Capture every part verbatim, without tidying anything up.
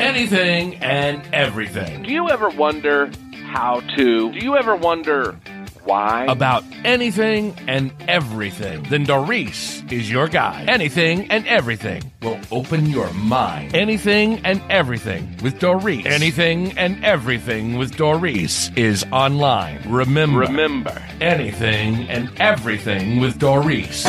anything and everything. Do you ever wonder how to? Do you ever wonder why? About anything and everything. Then Doris is your guide. Anything and everything will open your mind. Anything and everything with Doris. Anything and everything with Doris is online. Remember. Remember. Anything and everything with Doris.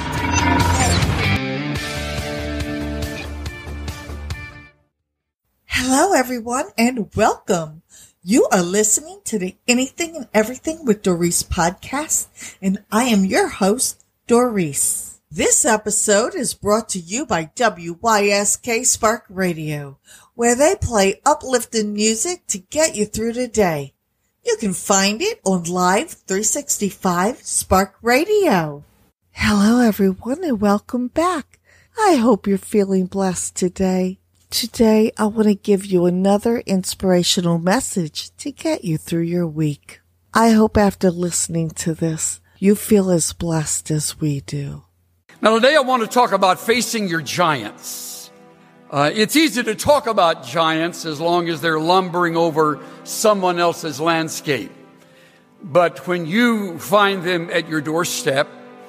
Hello, everyone, and welcome. You are listening to the Anything and Everything with Doris podcast, and I am your host, Doris. This episode is brought to you by W Y S K Spark Radio, where they play uplifting music to get you through the day. You can find it on Live three sixty-five Spark Radio. Hello, everyone, and welcome back. I hope you're feeling blessed today. Today, I want to give you another inspirational message to get you through your week. I hope after listening to this, you feel as blessed as we do. Now, today I want to talk about facing your giants. Uh, it's easy to talk about giants as long as they're lumbering over someone else's landscape. But when you find them at your doorstep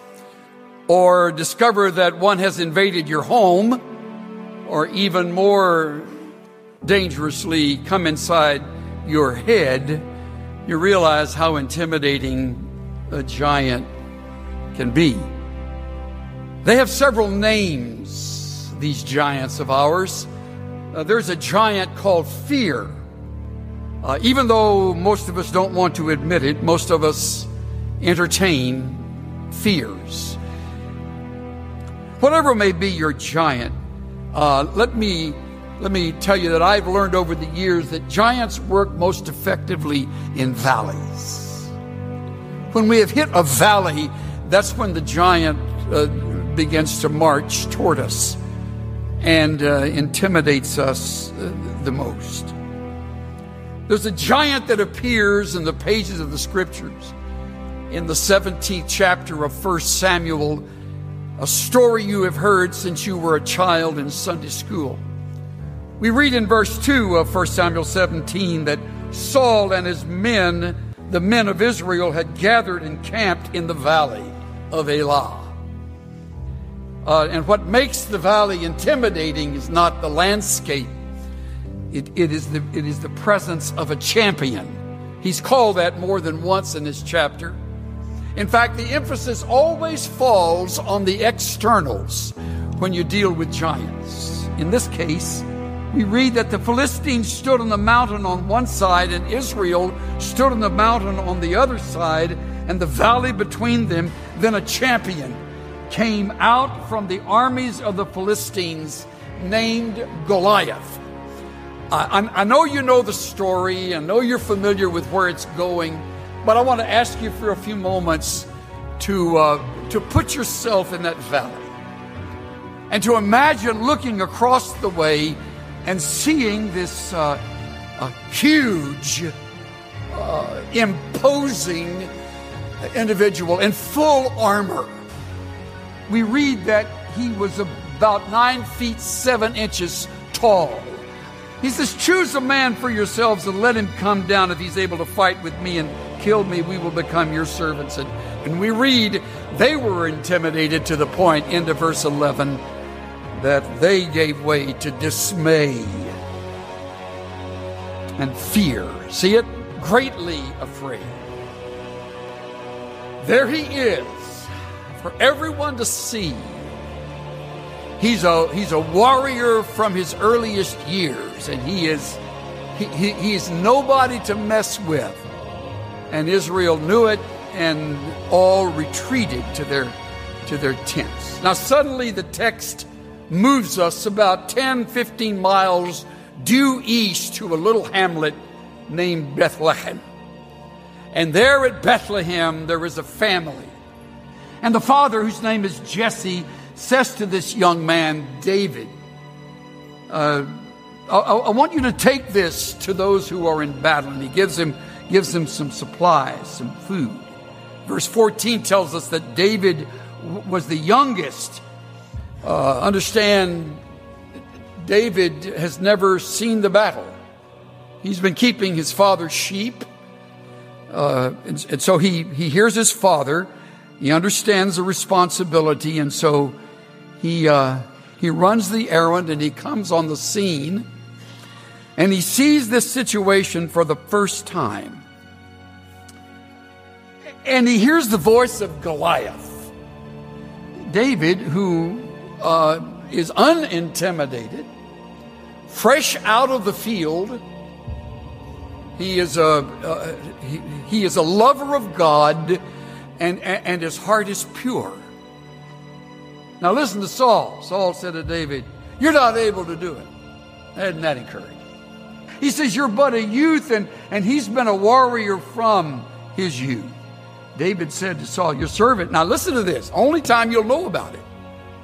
or discover that one has invaded your home, or even more dangerously come inside your head, you realize how intimidating a giant can be. They have several names, these giants of ours. Uh, there's a giant called fear. Uh, even though most of us don't want to admit it, most of us entertain fears. Whatever may be your giant, Uh, let me let me tell you that I've learned over the years that giants work most effectively in valleys. When we have hit a valley, that's when the giant uh, begins to march toward us and uh, intimidates us uh, the most. There's a giant that appears in the pages of the scriptures in the seventeenth chapter of First Samuel, a story you have heard since you were a child in Sunday school. We read in verse two of First Samuel seventeen that Saul and his men, the men of Israel, had gathered and camped in the valley of Elah. Uh, and what makes the valley intimidating is not the landscape. It, it is the, it is the presence of a champion. He's called that more than once in this chapter. In fact, the emphasis always falls on the externals when you deal with giants. In this case, we read that the Philistines stood on the mountain on one side and Israel stood on the mountain on the other side, and the valley between them. Then a champion came out from the armies of the Philistines named Goliath. I, I know you know the story. I know you're familiar with where it's going. But I want to ask you for a few moments to uh, to put yourself in that valley and to imagine looking across the way and seeing this uh, a huge, uh, imposing individual in full armor. We read that he was about nine feet seven inches tall. He says, "Choose a man for yourselves and let him come down. If he's able to fight with me and kill me, we will become your servants." And, and we read they were intimidated to the point, into verse eleven, that they gave way to dismay and fear. See it? Greatly afraid. There he is for everyone to see. He's a he's a warrior from his earliest years, and he is he, he, he is nobody to mess with. And Israel knew it, and all retreated to their to their tents. Now suddenly the text moves us about ten, fifteen miles due east to a little hamlet named Bethlehem. And there at Bethlehem there is a family. And the father, whose name is Jesse, says to this young man, David, uh, I, I want you to take this to those who are in battle. And he gives him, gives him some supplies, some food. Verse fourteen tells us that David w- was the youngest. Uh, understand, David has never seen the battle. He's been keeping his father's sheep. Uh, and, and so he, he hears his father. He understands the responsibility. And so he, uh, he runs the errand and he comes on the scene. And he sees this situation for the first time. And he hears the voice of Goliath. David, who uh, is unintimidated, fresh out of the field. He is a uh, he, he is a lover of God, and, and and his heart is pure. Now listen to Saul. Saul said to David, "You're not able to do it." Isn't that encouraging? He says, "You're but a youth," and and he's been a warrior from his youth. David said to Saul, "Your servant." Now listen to this. Only time you'll know about it.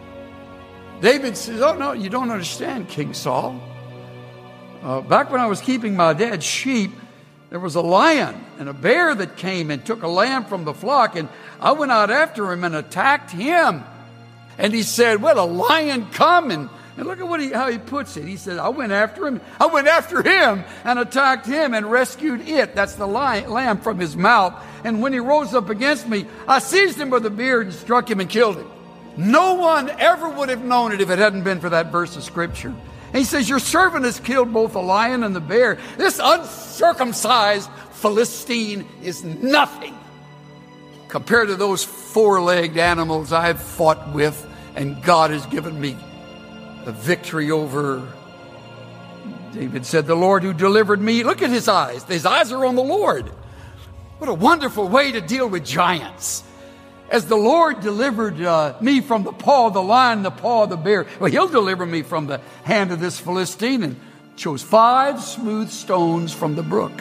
David says, "Oh no, you don't understand, King Saul. Uh, back when I was keeping my dad's sheep, there was a lion and a bear that came and took a lamb from the flock, and I went out after him and attacked him." And he said, "Well, a lion come," and, and look at what he, how he puts it. He said, I went after him. I went after him and attacked him and rescued it. That's the lion, lamb from his mouth. And when he rose up against me, I seized him by the beard and struck him and killed him. No one ever would have known it if it hadn't been for that verse of Scripture. And he says, "Your servant has killed both the lion and the bear. This uncircumcised Philistine is nothing compared to those four-legged animals I've fought with, and God has given me a victory over." David said, "The Lord who delivered me," look at his eyes. His eyes are on the Lord. What a wonderful way to deal with giants. As the Lord delivered uh, me from the paw of the lion, the paw of the bear, well, he'll deliver me from the hand of this Philistine. And chose five smooth stones from the brook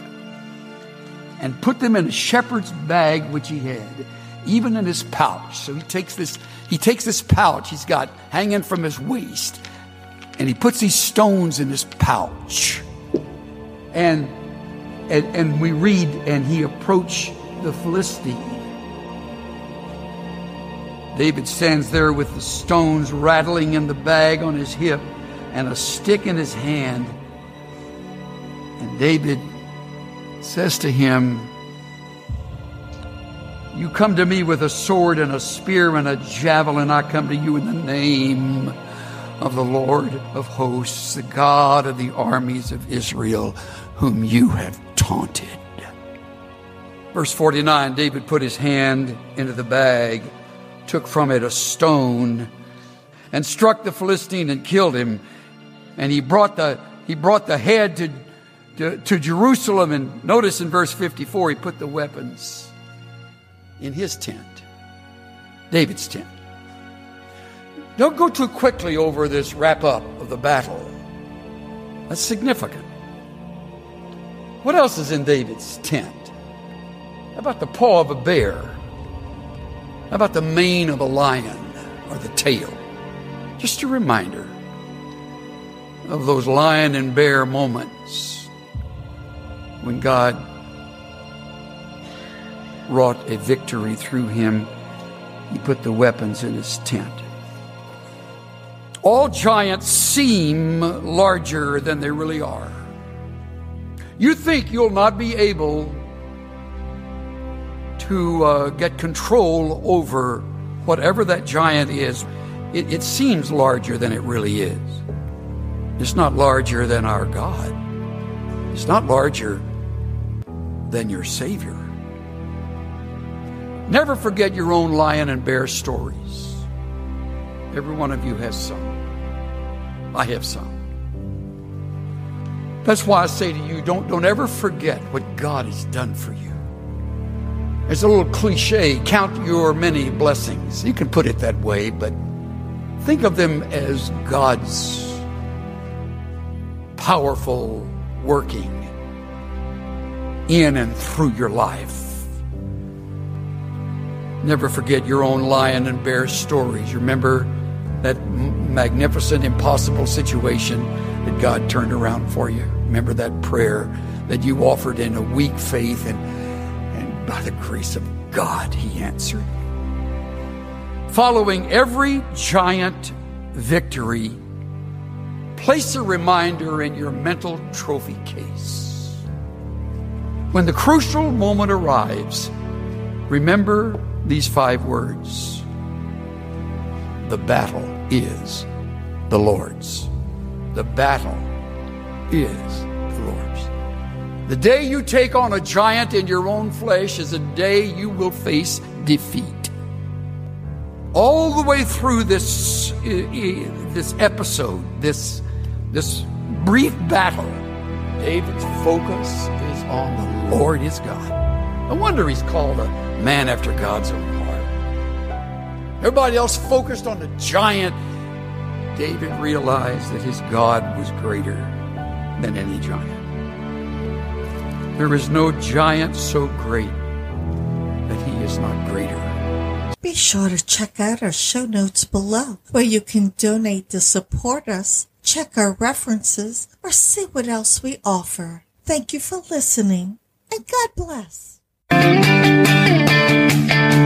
and put them in a shepherd's bag which he had, even in his pouch. So he takes this, he takes this pouch he's got hanging from his waist, and he puts these stones in his pouch. And and, and we read, and he approached the Philistine. David stands there with the stones rattling in the bag on his hip and a stick in his hand. And David says to him, "You come to me with a sword and a spear and a javelin. I come to you in the name of the Lord of hosts, the God of the armies of Israel, whom you have taunted." Verse forty-nine, David put his hand into the bag, took from it a stone, and struck the Philistine and killed him. And he brought the he brought the head to, to, to Jerusalem. And notice in verse fifty-four, he put the weapons in his tent, David's tent. Don't go too quickly over this wrap-up of the battle. That's significant. What else is in David's tent? How about the paw of a bear? How about the mane of a lion or the tail? Just a reminder of those lion and bear moments when God wrought a victory through him. He put the weapons in his tent. All giants seem larger than they really are. You think you'll not be able to uh, get control over whatever that giant is. It, it seems larger than it really is. It's not larger than our God. It's not larger than your Savior. Never forget your own lion and bear stories. Every one of you has some. I have some. That's why I say to you, don't, don't ever forget what God has done for you. It's a little cliche, count your many blessings. You can put it that way, but think of them as God's powerful working in and through your life. Never forget your own lion and bear stories. Remember that magnificent, impossible situation that God turned around for you. Remember that prayer that you offered in a weak faith, and, and by the grace of God, He answered. Following every giant victory place a reminder in your mental trophy case. When the crucial moment arrives, remember these five words. The battle is the Lord's. The battle is the Lord's. The day you take on a giant in your own flesh is a day you will face defeat. All the way through this, this episode, this, this brief battle, David's focus is on the Lord his God. No wonder he's called a man after God's own heart. Everybody else focused on the giant. David realized that his God was greater than any giant. There is no giant so great that he is not greater. Be sure to check out our show notes below, where you can donate to support us, check our references, or see what else we offer. Thank you for listening, and God bless.